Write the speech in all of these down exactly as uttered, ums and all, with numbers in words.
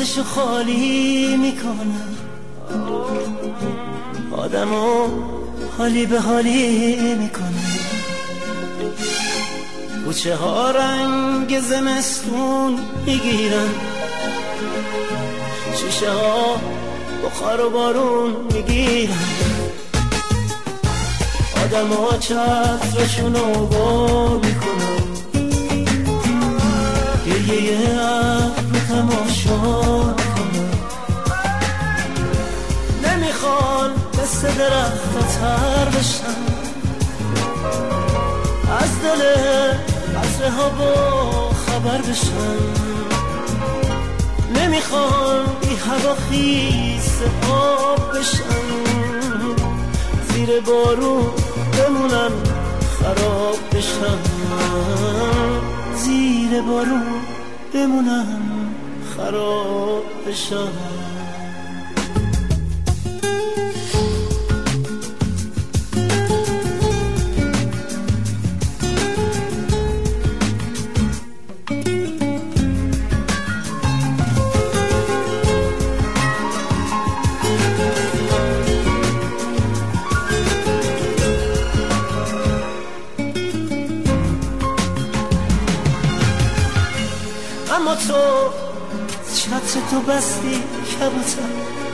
جاشو خالی میکنه، آدمو حالی به حالی میکنه. کوچه ها رنگ زمستون میگیرن، شیشه ها بخار و بارون میگیرن، آدم ها چترشونو بار میکنن، گریه ابر تماشا میکنن. نمیخوان مثل درخت تر بشن، از دل قطره ها با خبر بشن. نمیخوان بی هوا خیس آب بشن، زیر بارون بمونن خراب بشن، زیر بارون بمونن خراب بشن. اما تو چتر تو بستی کبوتر،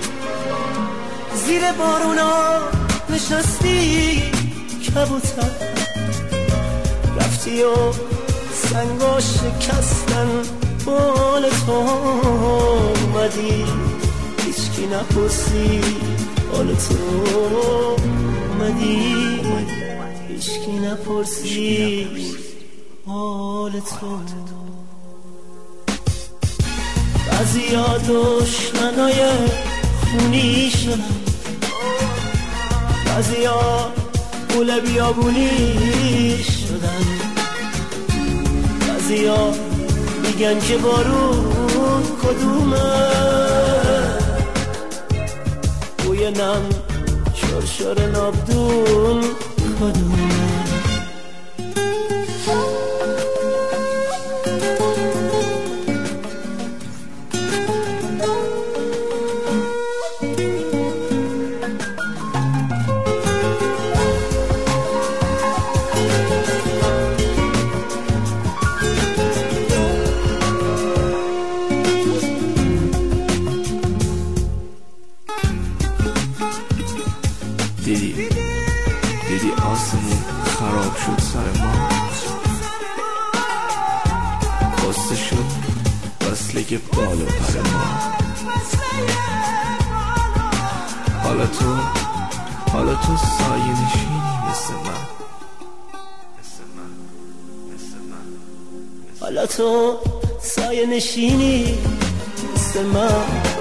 زیر بارونا نشستی کبوتر، رفتی و سنگا شکستن بال تو اومدی، هیچکی نپرسی حال تو اومدی، هیچکی نپرسی حال تو. بعضیا دشمنای خونی شدن، بعضیا گول بیابونی شدن، بعضیا میگن که بارون کدومه، بوی نم شرشر نابدون کدومه. دیدی دیدی آسمون خراب شد سر ما، بسته شد وصله بال و پر ما. حالا تو حالا تو سایه نشینی مثل من، حالا تو سایه نشینی مثل من،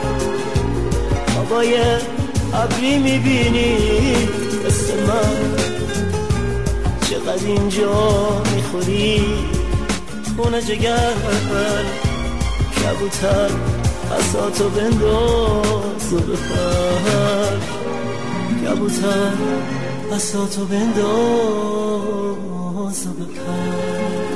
هوای ابری میبینی مثل من. چقدر اینجا میخوری خونه جگر، کبوتر عصاتو بنداز و بپر، کبوتر عصاتو بنداز و بپر.